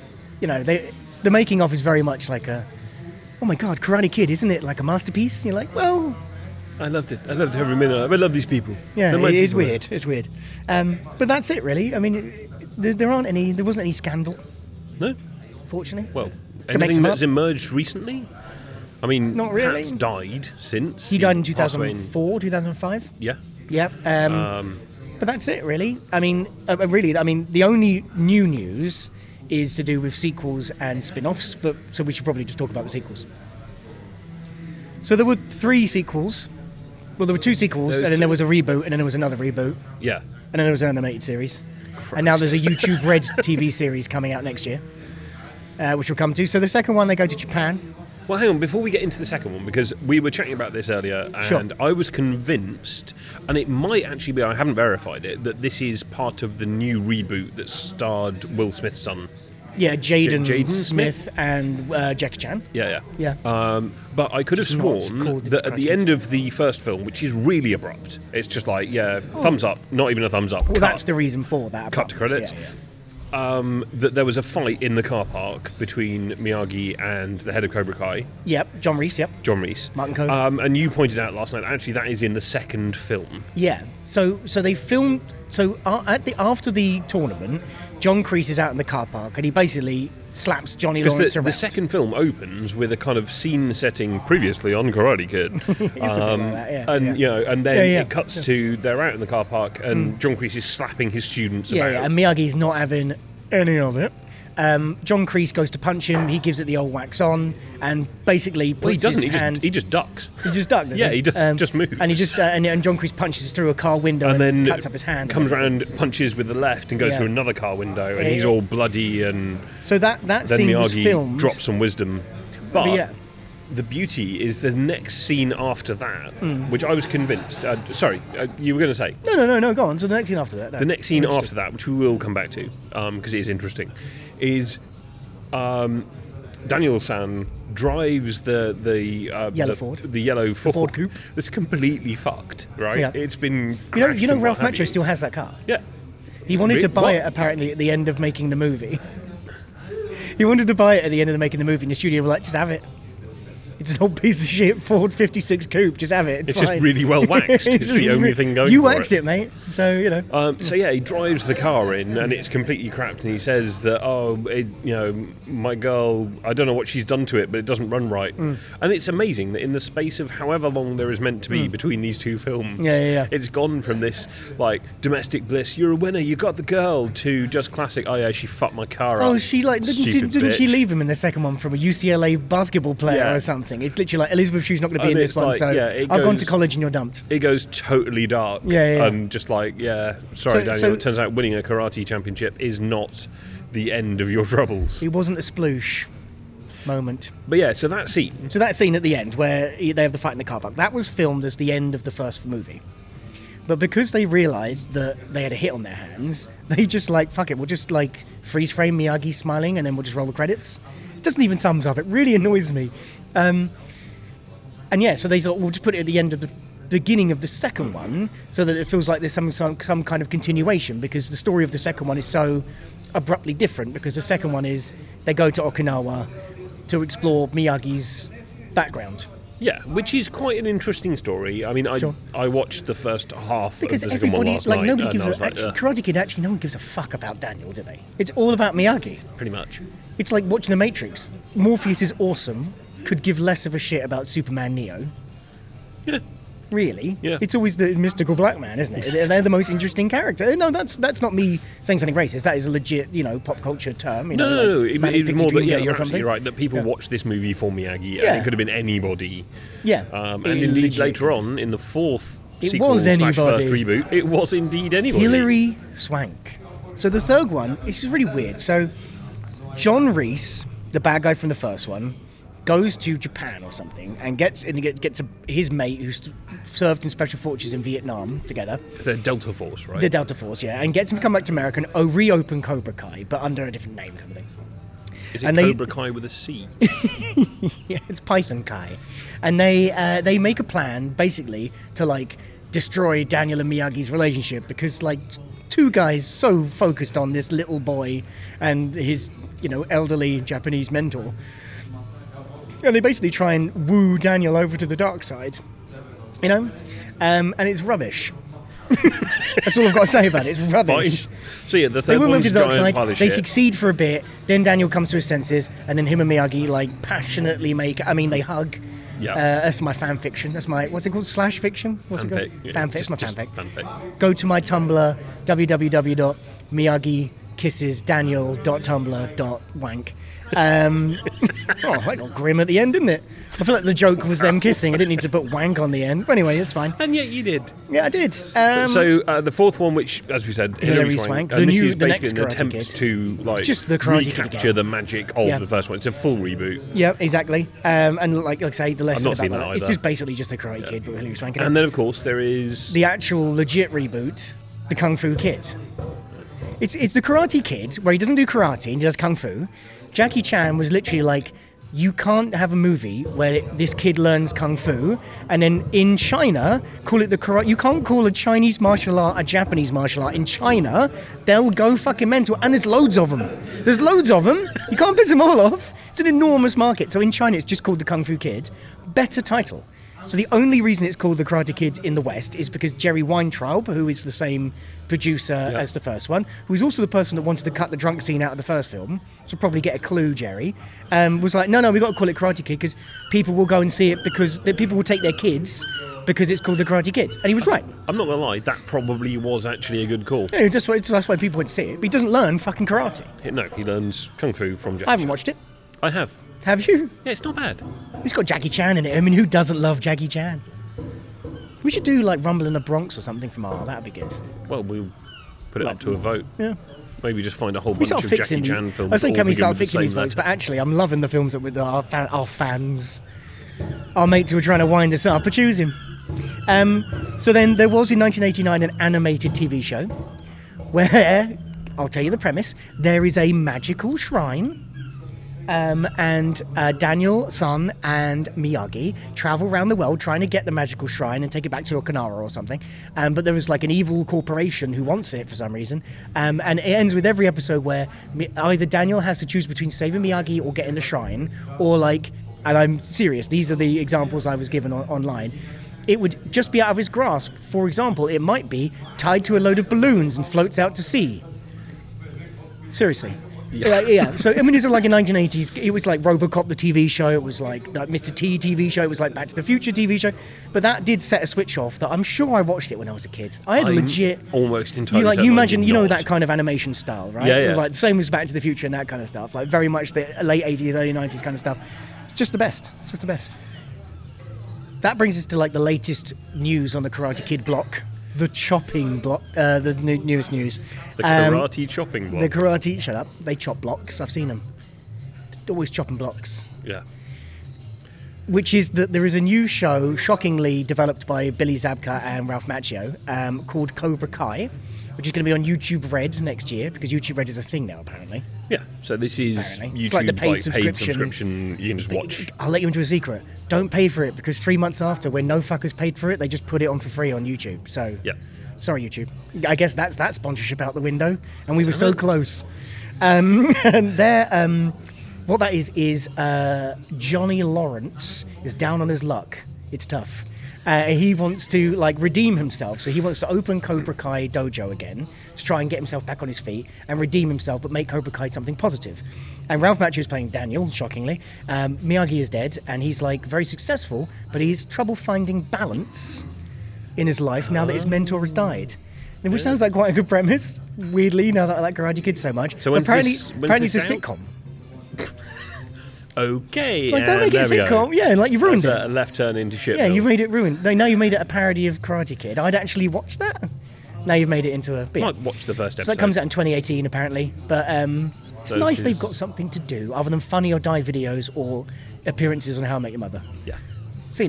the making of is very much like a, oh my God, Karate Kid, isn't it like a masterpiece? And you're like, well, I loved it. I loved every minute. I love these people. Yeah, it is weird. It's weird. But that's it, really. I mean, there wasn't any scandal. No. Fortunately. Well, anything that's emerged recently? I mean, not really. Pat's died since. He died in 2004, 2005. Yeah. Yeah. But that's it, really. I mean, the only new news is to do with sequels and spin-offs, so we should probably just talk about the sequels. So there were 3 sequels. Well, there were 2 sequels, and then there was a reboot, and then there was another reboot. Yeah. And then there was an animated series. And now there's a YouTube Red TV series coming out next year, which we'll come to. So the second one, they go to Japan. Well, hang on, before we get into the second one, because we were chatting about this earlier, and I was convinced, and it might actually be, I haven't verified it, that this is part of the new reboot that starred Will Smith's son. Yeah, Jaden Smith and Jackie Chan. Yeah. But I could have sworn that at the end of the first film, which is really abrupt, it's just like, thumbs up, not even a thumbs up. Well, that's the reason for that. Cut to credits. Yeah. That there was a fight in the car park between Miyagi and the head of Cobra Kai. Yep, John Reese, John Reese. Martin Cove. And you pointed out last night, actually, that is in the second film. Yeah. So they filmed... So after the tournament, John Kreese is out in the car park and he basically slaps Johnny Lawrence around. The second film opens with a kind of scene setting previously on Karate Kid. And then it cuts to they're out in the car park and John Kreese is slapping his students about. Yeah, and Miyagi's not having any of it. John Kreese goes to punch him. He gives it the old wax on, and basically puts his hand. He just ducks. He just ducked. He just moves. And he just and John Kreese punches through a car window and then cuts up his hand. Comes around, punches with the left, and goes through another car window, and he's all bloody. And so that scene Miyagi was filmed. Drops some wisdom, but the beauty is the next scene after that, which I was convinced. You were going to say? No. Go on. So the next scene after that. No. The next scene after that, which we will come back to, because it is interesting, is Daniel-san drives the yellow Ford. The yellow Ford. The Ford coupe. That's completely fucked, right? Yeah. It's been. You know, Ralph Macchio still has that car. Yeah. He wanted to buy it apparently at the end of making the movie. He wanted to buy it at the end of making the movie, and the studio were like, "Just have it. It's an old piece of shit Ford 56 coupe. Just have it. It's just really well waxed. It's the only thing going. You waxed it, mate. So he drives the car in, and it's completely crapped. And he says that, my girl, I don't know what she's done to it, but it doesn't run right. And it's amazing that in the space of however long there is meant to be between these two films, it's gone from this like domestic bliss, you're a winner, you got the girl, to just classic. Oh yeah, she fucked my car up. Oh, she didn't she leave him in the second one from a UCLA basketball player or something? It's literally like, Elizabeth Shue's not going to be in this one, I've gone to college and you're dumped. It goes totally dark. And just like, sorry, Daniel, it turns out winning a karate championship is not the end of your troubles. It wasn't a sploosh moment. But so that scene. So that scene at the end where they have the fight in the car park, that was filmed as the end of the first movie. But because they realised that they had a hit on their hands, they just like, fuck it, we'll just like freeze frame Miyagi smiling and then we'll just roll the credits. It doesn't even thumbs up. It really annoys me. So they thought, we'll just put it at the end of the beginning of the second one so that it feels like there's some kind of continuation, because the story of the second one is so abruptly different, because the second one is they go to Okinawa to explore Miyagi's background. Yeah, which is quite an interesting story. I mean, Sure. I watched the first half Because of the second one everybody, last like night. nobody and gives I a was like, actually, Karate Kid. Actually, no one gives a fuck about Daniel, do they? It's all about Miyagi. pretty much. It's like watching The Matrix. Morpheus is awesome. Could give less of a shit about Superman Neo. Yeah. Really? Yeah. It's always the mystical black man, isn't it? They're the most interesting character. No, that's not me saying something racist. That is a legit, pop culture term. No. Like Manic It's Pixie more that, Dream yeah, Girl you're or something. absolutely right, that people Yeah. watch this movie for Miyagi, Yeah. and it could have been anybody. Yeah. And indeed, later on, in the fourth It sequel was / first anybody. reboot, it was indeed anybody. Hilary Swank. So the third one, this is really weird. So John Reese, the bad guy from the first one, goes to Japan or something and gets his mate who's served in special forces in Vietnam together, The Delta Force, right? the Delta Force, yeah, and gets him to come back to America and reopen Cobra Kai, but under a different name kind of thing. Is it and they- Cobra Kai with a C? Yeah, it's Python Kai, and they make a plan basically to like destroy Daniel and Miyagi's relationship because like two guys so focused on this little boy and his elderly Japanese mentor, and they basically try and woo Daniel over to the dark side, and it's rubbish. That's all I've got to say about it. It's Fine. rubbish. So yeah, the They third went over one's to the dark giant side. pile of They shit. succeed for a bit. Then Daniel comes to his senses, and then him and Miyagi like passionately they hug. Yeah. That's my fan fiction. That's my what's it called? Slash fiction. What's it Fanfic, called? yeah. Fanfic. It's my Just fanfic. fanfic. Go to my Tumblr www.miyagikissesdaniel.tumblr.wank. Oh, that got grim at the end, didn't it? I feel like the joke was them kissing. I didn't need to put wank on the end. But anyway, it's fine. And yet you did. Yeah, I did. So the fourth one, which, as we said, Hilary Swank, The and this new- is the basically next an Karate attempt Kid. to like just the Karate Kid recapture again. the magic of Yeah. the first one. It's a full reboot. Yeah, exactly. And like I say, the lesson not about seen that it's either. just basically just the Karate Kid, but with Hilary Swank. in it. And then, of course, there is The actual legit reboot, the Kung Fu Kid. It's the Karate Kid where he doesn't do karate and he does kung fu. Jackie Chan was literally like, you can't have a movie where this kid learns kung fu and then in China call it the karate. You can't call a Chinese martial art a Japanese martial art. In China, they'll go fucking mental, and there's loads of them. There's loads of them. You can't piss them all off. It's an enormous market. So in China, it's just called the Kung Fu Kid. Better title. So the only reason it's called The Karate Kid in the West is because Jerry Weintraub, who is the same producer as the first one, who's also the person that wanted to cut the drunk scene out of the first film, so probably get a clue, Jerry, was like, no, we've got to call it Karate Kid because people will go and see it because people will take their kids because it's called The Karate Kid. And he was right. I'm not going to lie, that probably was actually a good call. Yeah, that's why people went to see it. But he doesn't learn fucking karate. No, he learns Kung Fu from Jackie I haven't Chan. watched it. I have. Have you? Yeah, it's not bad. It's got Jackie Chan in it. I mean, who doesn't love Jackie Chan? We should do like Rumble in the Bronx or something from R. That'd be good. Well, we'll put it up to a vote. Yeah. Maybe just find a whole We bunch start of fixing Jackie these. Chan films. I say, all can we begin start with the fixing these same votes? letter. But actually, I'm loving the films that with our fans, our mates who are trying to wind us up are choosing. So then there was in 1989 an animated TV show where, I'll tell you the premise, there is a magical shrine. And Daniel, Son, and Miyagi travel around the world trying to get the magical shrine and take it back to Okinawa or something. But there was like an evil corporation who wants it for some reason. And it ends with every episode where either Daniel has to choose between saving Miyagi or getting the shrine, or like, and I'm serious, these are the examples I was given online. It would just be out of his grasp. For example, it might be tied to a load of balloons and floats out to sea. Seriously. Yeah. So, I mean, it's like in 1980s. It was like RoboCop, the TV show. It was like that Mr. T TV show. It was like Back to the Future TV show. But that did set a switch off that I'm sure I watched it when I was a kid. I had I'm legit... almost entirely You certain I imagine, did you know, not. that kind of animation style, right? Yeah. Like the same as Back to the Future and that kind of stuff. Like very much the late 80s, early 90s kind of stuff. It's just the best. It's just the best. That brings us to like the latest news on the Karate Kid block. The chopping block, the newest news. The karate chopping block. The karate, shut up. They chop blocks. I've seen them. Always chopping blocks. Yeah. Which is that there is a new show, shockingly developed by Billy Zabka and Ralph Macchio, called Cobra Kai, which is going to be on YouTube Red next year because YouTube Red is a thing now, apparently. Yeah. So this is Apparently. YouTube It's like the paid subscription. subscription. You can just watch. I'll let you into a secret. Don't pay for it because 3 months after, when no fuckers paid for it, they just put it on for free on YouTube. So, Yeah. sorry, YouTube. I guess that's that sponsorship out the window, and we were so close. And What that is Johnny Lawrence is down on his luck. It's tough. He wants to redeem himself, so he wants to open Cobra Kai dojo again to try and get himself back on his feet and redeem himself, but make Cobra Kai something positive. And Ralph Macchio is playing Daniel, shockingly. Miyagi is dead, and he's very successful, but he's trouble finding balance in his life now that his mentor has died. Which sounds like quite a good premise, weirdly, now that I like Karate Kid so much. So apparently it's a sitcom. Okay. Don't make it a sitcom. Yeah, you've ruined it. A left turn into shit. Yeah, you've made it ruined. Now you've made it a parody of Karate Kid. I'd actually watched that. Now you've made it into a... Might watch the first episode. So that comes out in 2018, apparently. But it's nice they've got something to do, other than Funny or Die videos or appearances on How I Met Your Mother. Yeah. So,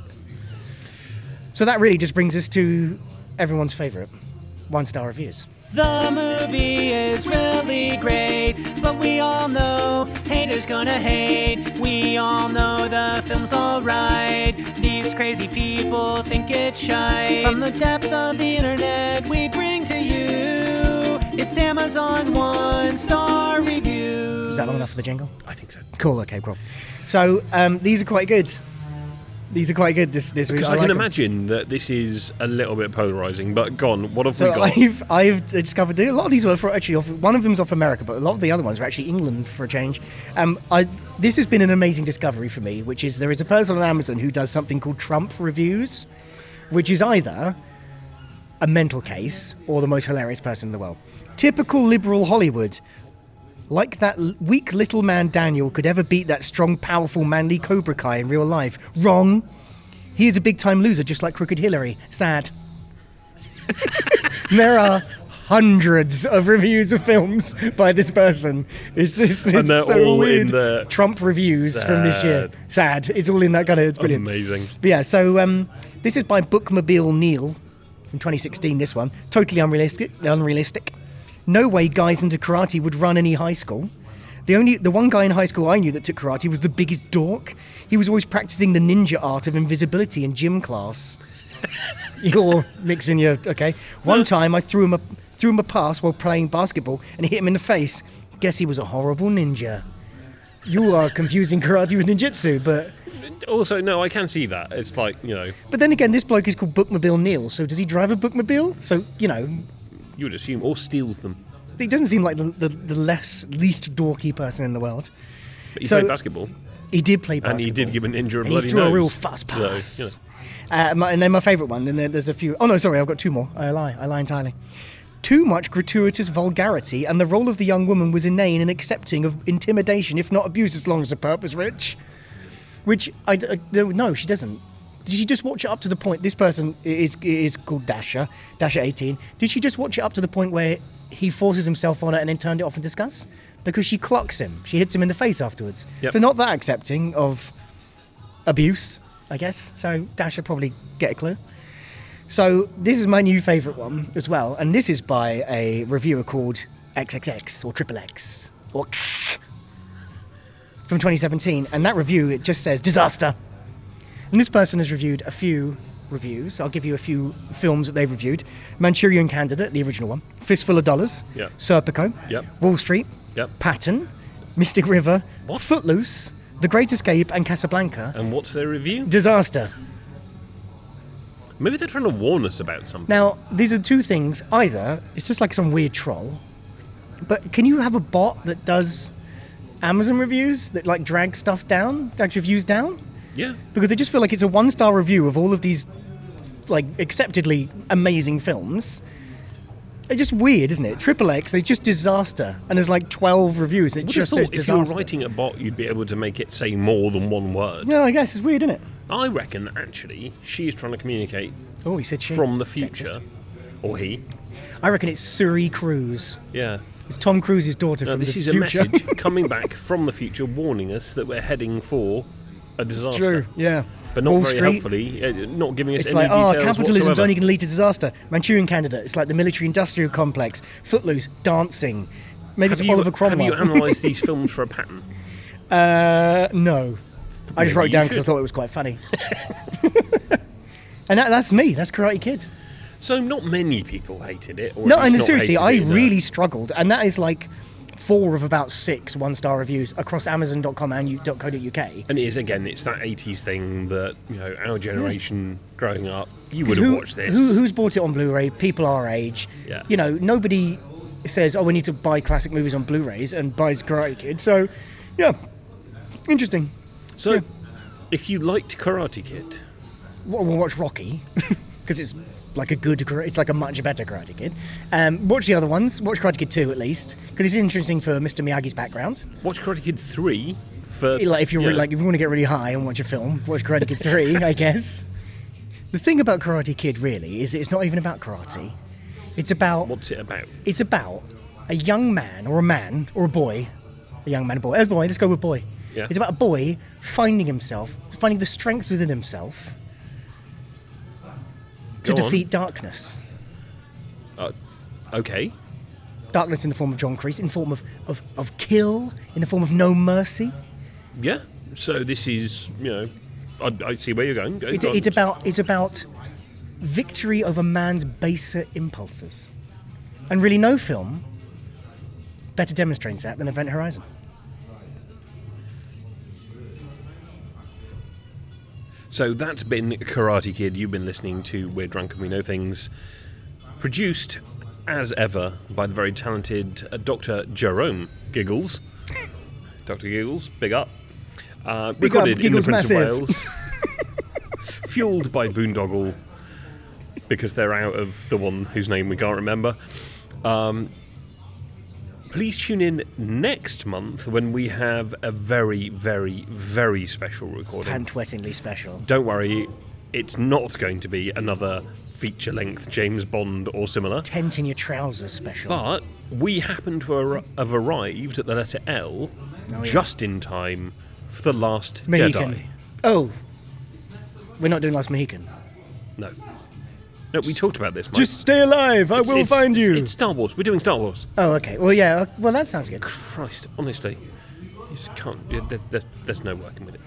So that really just brings us to everyone's favourite 1-star reviews. The movie is really great, but we all know haters gonna hate. We all know the film's alright. These crazy people think it's shite. From the depths of the internet, we bring to you, it's Amazon 1-star reviews. Is that long enough for the jingle? I think so. Cool, okay, cool. So these are quite good. These are quite good this week. Because I can imagine that this is a little bit polarising, but go on, what have we got? I've discovered that a lot of these were one of them's off America, but a lot of the other ones are actually England for a change. This has been an amazing discovery for me, which is there is a person on Amazon who does something called Trump reviews, which is either a mental case or the most hilarious person in the world. Typical liberal Hollywood. Like that weak little man Daniel could ever beat that strong, powerful, manly Cobra Kai in real life. Wrong. He is a big-time loser, just like Crooked Hillary. Sad. There are hundreds of reviews of films by this person. It's and they're so all weird. in the Trump reviews from this year. Sad. It's all in that kind of... It's brilliant. Amazing. But yeah, so this is by Bookmobile Neil from 2016, this one. Totally unrealistic. No way guys into karate would run any high school. The one guy in high school I knew that took karate was the biggest dork. He was always practicing the ninja art of invisibility in gym class. You're mixing your... Okay. One time I threw him a pass while playing basketball and hit him in the face. Guess he was a horrible ninja. You are confusing karate with ninjutsu, but... Also, no, I can see that. It's But then again, this bloke is called Bookmobile Neil, so does he drive a bookmobile? So, you would assume, or steals them. He doesn't seem like the least dorky person in the world. But he played basketball. He did play basketball. And he did give an injury a bloody nose. He threw a real fast pass. So, and then my favourite one, and there's a few... Oh, no, sorry, I've got two more. I lie entirely. Too much gratuitous vulgarity, and the role of the young woman was inane and accepting of intimidation, if not abuse, as long as the purpose rich. Which, no, she doesn't. Did she just watch it up to the point... This person is called Dasha 18. Did she just watch it up to the point where he forces himself on her and then turned it off in disgust? Because she clocks him. She hits him in the face afterwards. Yep. So not that accepting of abuse, I guess. So Dasha probably get a clue. So this is my new favourite one as well. And this is by a reviewer called XXX or XXX or from 2017. And that review, it just says, disaster. And this person has reviewed a few reviews. I'll give you a few films that they've reviewed. Manchurian Candidate, the original one. Fistful of Dollars. Yep. Serpico. Yep. Wall Street. Yep. Patton. Mystic River. What? Footloose. The Great Escape and Casablanca. And what's their review? Disaster. Maybe they're trying to warn us about something. Now, these are two things. Either it's just like some weird troll, but can you have a bot that does Amazon reviews that drags stuff down, drags reviews down? Yeah. Because I just feel like it's a 1-star review of all of these, acceptedly amazing films. It's just weird, isn't it? XXX, there's just disaster. And there's 12 reviews. And it just says disaster. If you were writing a bot, you'd be able to make it say more than one word. No, I guess it's weird, isn't it? I reckon, actually, she's trying to communicate he said she. From the future. Sexist. Or he. I reckon it's Suri Cruise. Yeah. It's Tom Cruise's daughter from the future. This is a message coming back from the future warning us that we're heading for a disaster. It's true, yeah. But not Wall very Street, helpfully, not giving us it's any details capitalism's whatsoever. only going to lead to disaster. Manchurian Candidate, it's like the military-industrial complex. Footloose, dancing. Maybe it's Oliver Cromwell. Have you analysed these films for a pattern? No. I just wrote it down because I thought it was quite funny. And that's me. That's Karate Kid. So not many people hated it. Or No, and not seriously, hated I it, really struggled. And that is 4 of about 6 one-star reviews across Amazon.com and .co.uk. And it is, again, it's that 80s thing that, our generation growing up, you would have watched this. Who's bought it on Blu-ray? People our age. Yeah. Nobody says, we need to buy classic movies on Blu-rays and buys Karate Kid. So, yeah, interesting. So, if you liked Karate Kid... We'll watch Rocky, because it's like it's like a much better Karate Kid. Watch the other ones. Watch Karate Kid 2 at least, because it's interesting for Mr. Miyagi's background. Watch Karate Kid 3 for... If you if you want to get really high and watch a film, watch Karate Kid 3, I guess. The thing about Karate Kid, really, is it's not even about karate. It's about... What's it about? It's about a young man, or a boy. A young man, a boy. A boy, let's go with boy. Yeah. It's about a boy finding the strength within himself to defeat darkness. Okay. Darkness in the form of John Kreese, in the form of kill, in the form of no mercy. Yeah. So this is, I see where you're going. It's about victory over man's baser impulses. And really no film better demonstrates that than Event Horizon. So that's been Karate Kid. You've been listening to We're Drunk and We Know Things, produced, as ever, by the very talented Dr. Jerome Giggles. Dr. Giggles, big up. Recorded in the Prince of Wales. Fueled by Boondoggle, because they're out of the one whose name we can't remember. Please tune in next month when we have a very, very, very special recording. Pant-wettingly special. Don't worry, it's not going to be another feature-length James Bond or similar. Tent in your trousers special. But we happen to have arrived at the letter L just in time for The Last Mohican. Jedi. Oh. We're not doing Last Mohican. No. No, we talked about this, Mike. Just stay alive, I will find you. It's Star Wars. We're doing Star Wars. Oh, okay. Well, yeah. Well, that sounds good. Christ, honestly. You just can't... There's no working with it.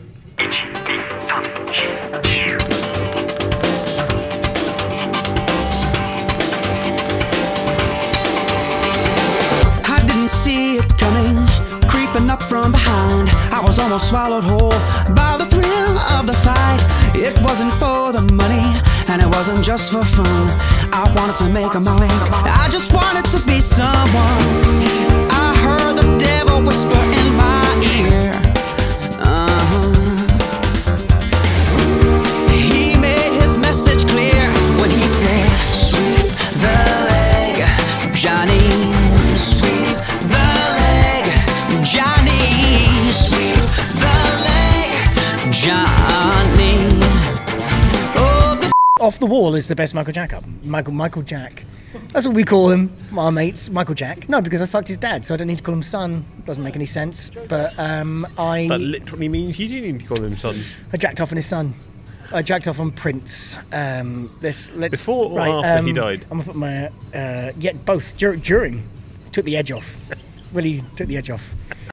I didn't see it coming, creeping up from behind. I was almost swallowed whole by the thrill of the fight. It wasn't for the money, and it wasn't just for fun. I wanted to make a mark. I just wanted to be someone. I heard the devil whisper in my ear. He made his message clear when he said, "Sweep the leg, Johnny. Sweep the leg, Johnny. Sweep the leg, Johnny." Off the Wall is the best Michael Jack album. Michael Jack. That's what we call him, our mates, Michael Jack. No, because I fucked his dad, so I don't need to call him son. Doesn't make any sense. But That literally means you do need to call him son. I jacked off on his son. I jacked off on Prince. Let's Before or after he died? I'm gonna put my both during. Took the edge off. Really took the edge off.